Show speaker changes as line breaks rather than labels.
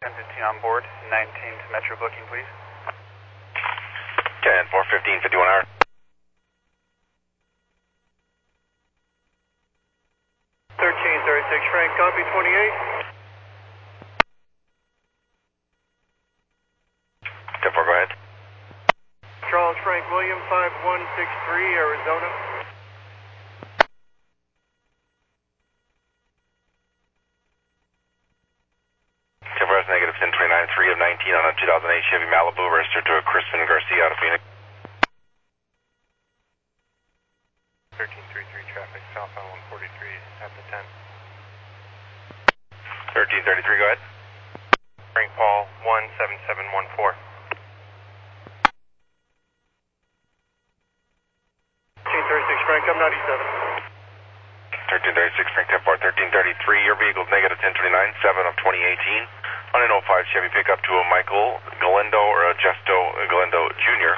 1015 on board, 19 to Metro booking, please.
10, 415, 51 hour.
1336 Frank, copy 28.
10-4, go ahead.
Charles Frank William, 5163, Arizona.
Negative 1029, 3 of 19 on a 2008 Chevy Malibu, registered to a Crispin Garcia out of Phoenix.
1333 traffic, southbound 143 at the 10.
1333, go ahead.
Frank Paul, 17714. 1336 Frank, I'm 97.
1336 Frank 10-4, 1333, your vehicle's negative 1029, 7 of 2018. On an 05 Chevy pickup to a Michael Galindo or a Justo Galindo Jr.